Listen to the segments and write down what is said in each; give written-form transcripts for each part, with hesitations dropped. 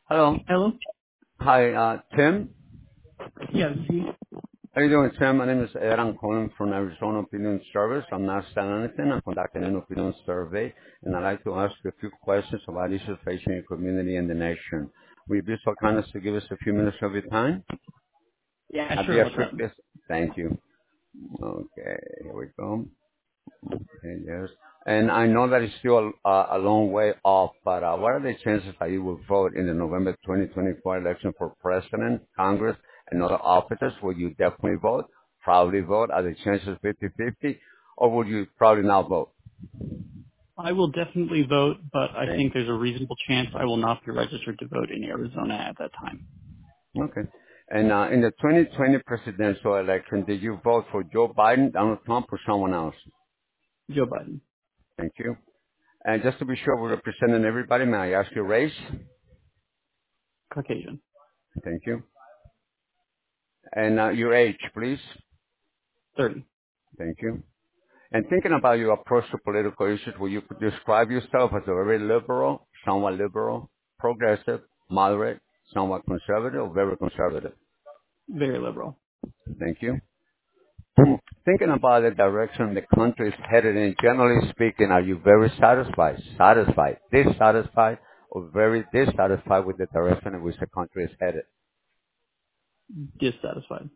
Hello. Hello? Hi, Tim. Yeah, this is he. How you doing, Tim? My name is Ed. I'm calling from Arizona Opinion Service. I'm not selling anything. I'm conducting an opinion survey, and I'd like to ask you a few questions about issues facing your community and the nation. Will you be so kind as to give us a few minutes of your time? Yeah, I'll be sure. as What's quick up? as... Thank you. Okay, here we go. Okay, yes. And I know that it's still a long way off, but what are the chances that you will vote in the November 2024 election for president, Congress, and other offices? Will you definitely vote, probably vote? Are the chances 50-50, or would you probably not vote? I will definitely vote, but I Thank think there's a reasonable chance I will not be registered to vote in Arizona at that time. you. Okay. And in the 2020 presidential election, did you vote for Joe Biden, Donald Trump, or someone else? Joe Biden. Thank you. And just to be sure we're representing everybody, may I ask your race? Caucasian. Thank you. And your age, please. 30. Thank you. And thinking about your approach to political issues, will you describe yourself as a very liberal, progressive, moderate, somewhat conservative, or very conservative? Very liberal. Thank you. Thinking about the direction the country is headed in, generally speaking, are you very dissatisfied, or very dissatisfied with the direction in which the country is headed? Dissatisfied.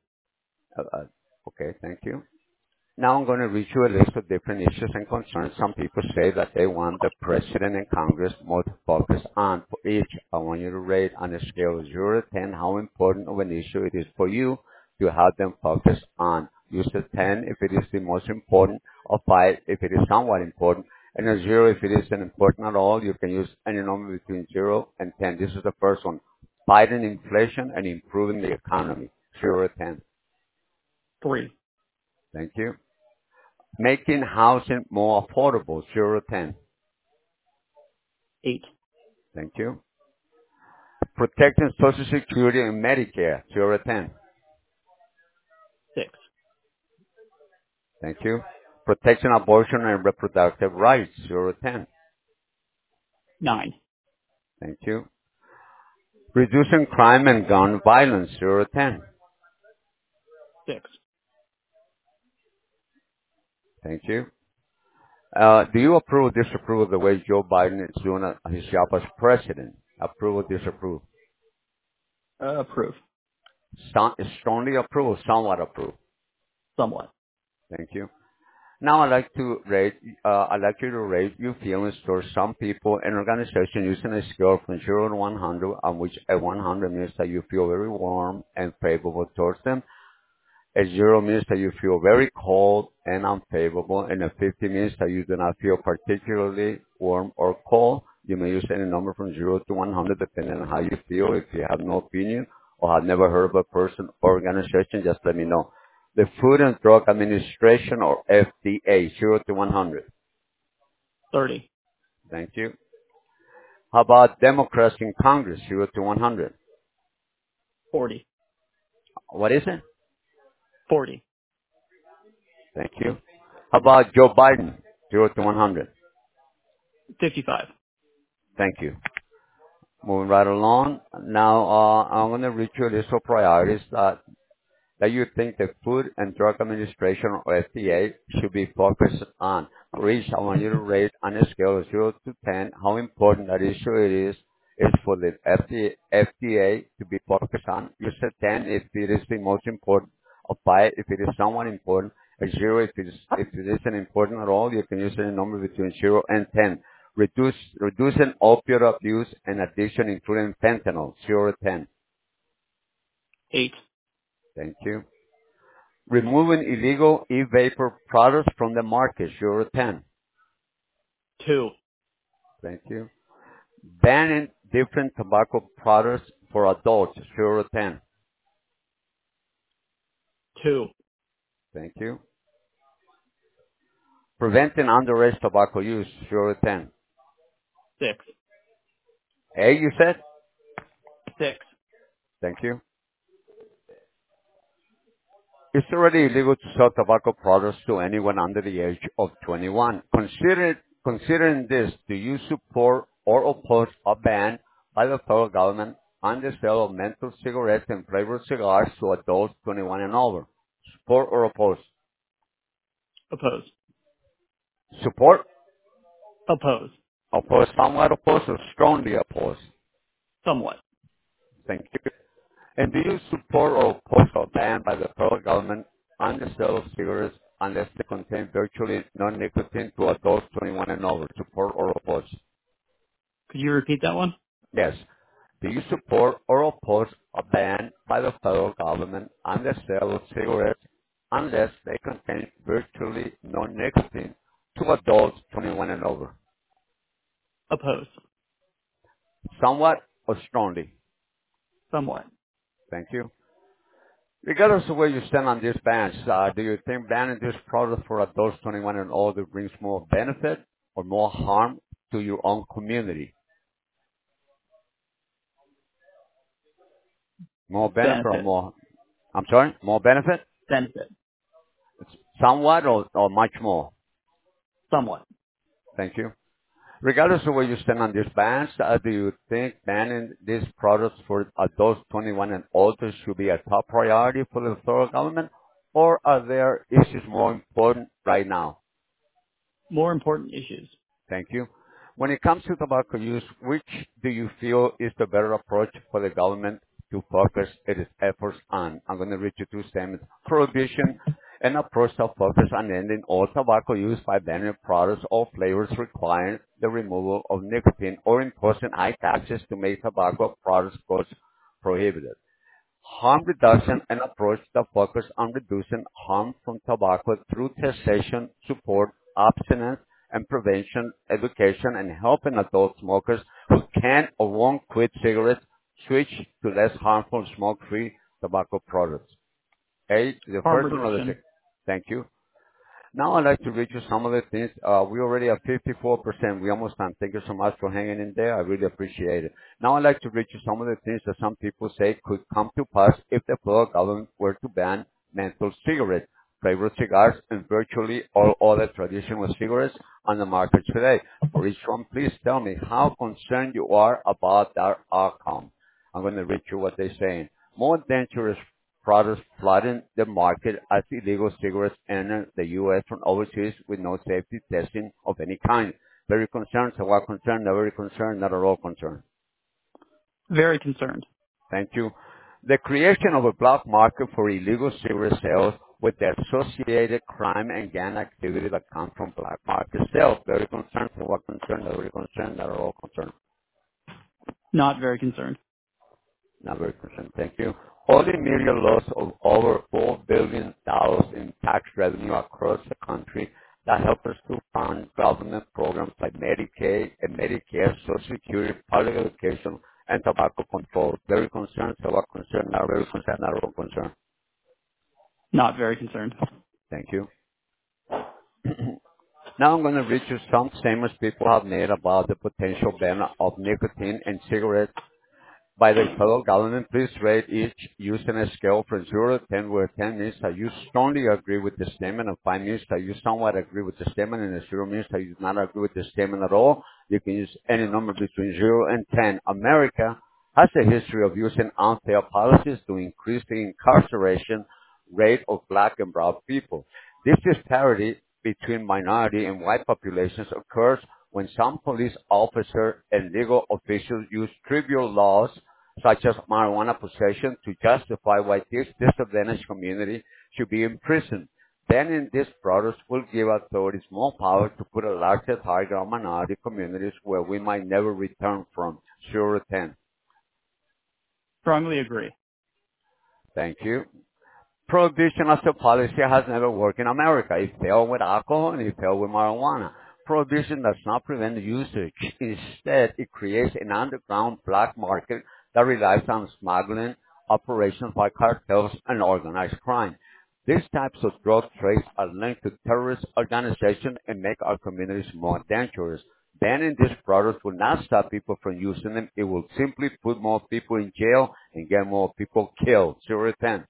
Okay, thank you. Now I'm going to read you a list of different issues and concerns. Some people say that they want the president and Congress more to focus on. For each, I want you to rate on a scale of 0 to 10 how important of an issue it is for you to have them focus on. Use a 10 if it is the most important, or 5 if it is somewhat important, and a 0 if it isn't important at all. You can use any number between 0 and 10. This is the first one. Fighting inflation and improving the economy. 0 to 10. 3. Thank you. Making housing more affordable, 0 to 10. 8. Thank you. Protecting Social Security and Medicare, 0 to 10. 6. Thank you. Protecting abortion and reproductive rights, 0 to 10. 9. Thank you. Reducing crime and gun violence, 0 to 10. 6. Thank you. Do you approve or disapprove of the way Joe Biden is doing his job as president? Approve or disapprove? Approve. Strongly approve or somewhat approve? Somewhat. Thank you. Now I'd like you to rate your feelings towards some people and organization using a scale from 0 to 100, on which a 100 means that you feel very warm and favorable towards them. A 0 means that you feel very cold and unfavorable, and a 50 means that you do not feel particularly warm or cold. You may use any number from 0 to 100 depending on how you feel. If you have no opinion or have never heard of a person or organization, just let me know. The Food and Drug Administration, or FDA, 0 to 100. 30. Thank you. How about Democrats in Congress, 0 to 100? 40. What is it? 40. Thank you. How about Joe Biden, 0 to 100? 55. Thank you. Moving right along. Now, I'm going to read you a list of priorities that you think the Food and Drug Administration, or FDA, should be focused on. For each, I want you to rate on a scale of 0 to 10 how important that issue is for the FDA to be focused on. Use a 10 if it is the most important, or 5 if it is somewhat important, a 0 if it isn't important at all. You can use any number between 0 and 10. Reducing opioid abuse and addiction, including fentanyl, 0 to 10. 8. Thank you. Removing illegal e-vapor products from the market, 0 to 10. 2. Thank you. Banning different tobacco products for adults, 0 to 10. 2. Thank you. Preventing underage tobacco use, 0 to 10. 6. A, you said? 6. Thank you. It's already illegal to sell tobacco products to anyone under the age of 21. Considering this, do you support or oppose a ban by the federal government and the sale of menthol cigarettes and flavored cigars to adults 21 and over. Support or oppose? Oppose. Support? Oppose. Oppose, somewhat oppose, or strongly oppose? Somewhat. Thank you. And do you support or oppose a ban by the federal government on the sale of cigarettes unless they contain virtually no nicotine to adults 21 and over? Support or oppose? Could you repeat that one? Yes. Do you support or oppose a ban by the federal government on the sale of cigarettes unless they contain virtually no nicotine to adults 21 and over? Oppose. Somewhat or strongly? Somewhat. Thank you. Regardless of where you stand on these bans, do you think banning this product for adults 21 and older brings more benefit or more harm to your own community? More benefit or Benefit. more, I'm sorry, more benefit? Benefit. It's somewhat or much more? Somewhat. Thank you. Regardless of where you stand on these bans, do you think banning these products for adults 21 and older should be a top priority for the federal government, or are there issues more important right now? More important issues. Thank you. When it comes to tobacco use, which do you feel is the better approach for the government to focus its efforts on? I'm going to read you two statements. Prohibition, an approach that focuses on ending all tobacco use by banning products or flavors requiring the removal of nicotine or imposing high taxes to make tobacco products cost prohibited. Harm reduction, an approach that focuses on reducing harm from tobacco through cessation, support, abstinence, and prevention, education, and helping adult smokers who can't or won't quit cigarettes switch to less harmful smoke-free tobacco products. A, the Harm first one or the reduction. second? Thank you. Now I'd like to read you some of the things. We already have 54%. We almost done. Thank you so much for hanging in there. I really appreciate it. Now I'd like to read you some of the things that some people say could come to pass if the federal government were to ban menthol cigarettes, flavored cigars, and virtually all other traditional cigarettes on the market today. For each one, please tell me how concerned you are about that outcome. I'm going to read you what they're saying. More dangerous products flooding the market as illegal cigarettes enter the U.S. from overseas with no safety testing of any kind. Very concerned, so what concerned, not very concerned, not at all concerned. Very concerned. Thank you. The creation of a black market for illegal cigarette sales with the associated crime and gang activity that comes from black market sales. Very concerned, so what concerned, not very concerned, not at all concerned. Not very concerned. Not very concerned. Thank you. All the immediate loss of over $4 billion in tax revenue across the country that help us to fund government programs like Medicaid and Medicare, Social Security, public education, and tobacco control. Very concerned, so what concerned, not very concerned, not at all concerned. Not very concerned. Thank you. Now I'm going to read you some statements people have made about the potential ban of nicotine in cigarettes by the federal government. Please rate each using a scale from 0 to 10, where 10 means that you strongly agree with the statement, and 5 means that you somewhat agree with the statement, and 0 means that you do not agree with the statement at all. You can use any number between 0 and 10. America has a history of using unfair policies to increase the incarceration rate of black and brown people. This disparity between minority and white populations occurs when some police officers and legal officials use trivial laws such as marijuana possession to justify why this disadvantaged community should be imprisoned. Banning these products will give authorities more power to put a larger target on minority communities where we might never return from. 0 to 10. Strongly agree. Thank you. Prohibition as a policy has never worked in America. It failed with alcohol and it failed with marijuana. Prohibition does not prevent the usage. Instead, it creates an underground black market that relies on smuggling operations by cartels and organized crime. These types of drug trades are linked to terrorist organizations and make our communities more dangerous. Banning these products will not stop people from using them. It will simply put more people in jail and get more people killed. 0 to 10.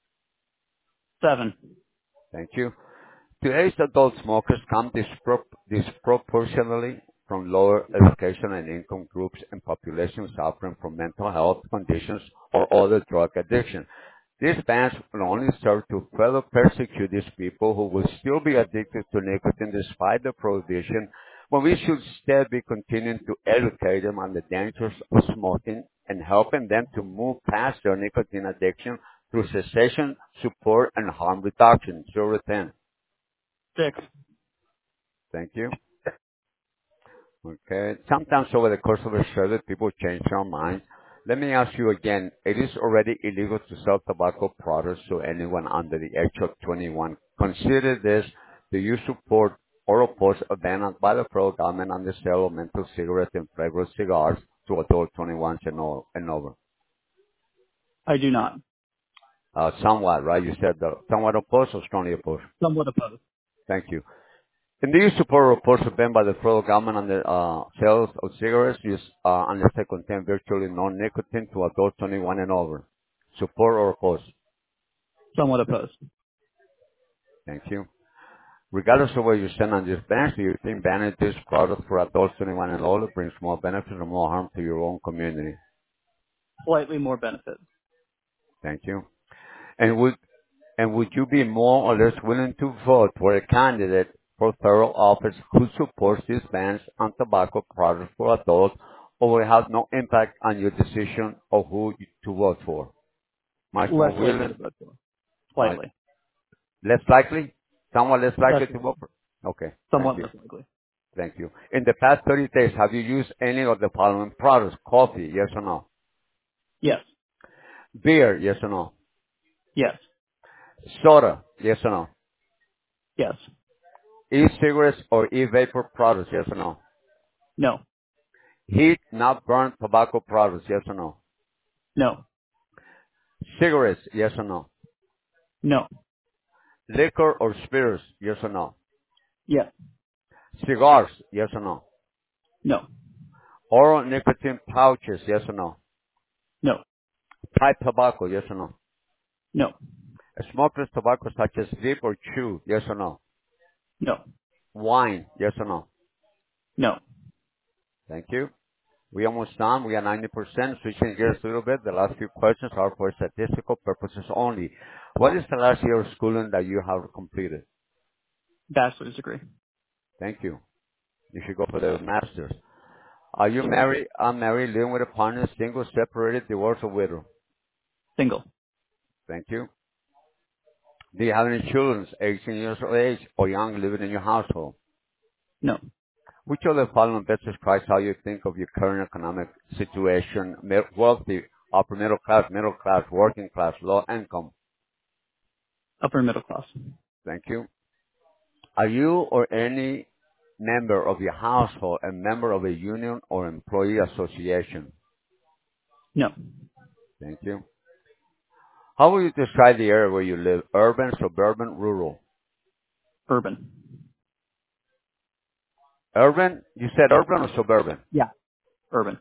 7. Thank you. Today's adult smokers come disproportionately from lower education and income groups and populations suffering from mental health conditions or other drug addiction. These bans will only serve to further persecute these people who will still be addicted to nicotine despite the prohibition, when we should instead be continuing to educate them on the dangers of smoking and helping them to move past their nicotine addiction through cessation, support, and harm reduction. 0 to 10. 6. Thank you. Okay. Sometimes over the course of a survey, people change their minds. Let me ask you again. It is already illegal to sell tobacco products to anyone under the age of 21. Consider this. Do you support or oppose a ban by the federal government on the sale of menthol cigarettes and flavored cigars to adult 21 and over? I do not. Somewhat, right? You said somewhat opposed or strongly opposed? Somewhat opposed. Thank you. And do you support or oppose a ban by the federal government on the sales of cigarettes unless they contain virtually no nicotine to adults 21 and over? Support or oppose? Somewhat opposed. Thank you. Regardless of where you stand on this ban, do you think banning these products for adults 21 and older brings more benefit or more harm to your own community? Slightly more benefit. Thank you. And would you be more or less willing to vote for a candidate for federal office who supports these bans on tobacco products for adults or will have no impact on your decision of who to vote for? Much more Less likely to willing? vote for. Much Slightly. less likely? Somewhat less Less likely to likely. vote for? Okay, thank Somewhat you. less likely. Thank you. In the past 30 days, have you used any of the following products? Coffee, yes or no? Yes. Beer, yes or no? Yes. Soda, yes or no? Yes. E-cigarettes or e-vapor products, yes or no? No. Heat, not burn tobacco products, yes or no? No. Cigarettes, yes or no? No. Liquor or spirits, yes or no? Yes. Cigars, yes or no? No. Oral nicotine pouches, yes or no? No. Pipe tobacco, yes or no? No. Smokeless tobacco such as vape or chew, yes or no? No. Wine, yes or no? No. Thank you. We almost done. We are 90%. Switching gears a little bit. The last few questions are for statistical purposes only. What is the last year of schooling that you have completed? Bachelor's degree. Thank you. You should go for the master's. Are you married, unmarried, living with a partner, single, separated, divorced, or widow? Single. Thank you. Do you have any children, 18 years of age or young, living in your household? No. Which of the following best describes how you think of your current economic situation? Wealthy, upper middle class, working class, low income. Upper middle class. Thank you. Are you or any member of your household a member of a union or employee association? No. Thank you. How would you describe the area where you live? Urban, suburban, rural? Urban. Urban? You said urban or suburban? Yeah. Urban.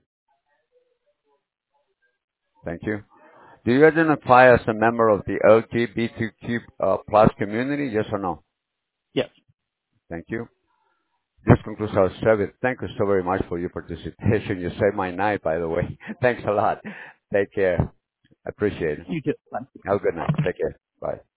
Thank you. Do you identify as a member of the LGBTQ plus community? Yes or no? Yes. Thank you. This concludes our service. Thank you so very much for your participation. You saved my night, by the way. Thanks a lot. Take care. I appreciate it. You too. Bye. Have a good night. Take care. Bye.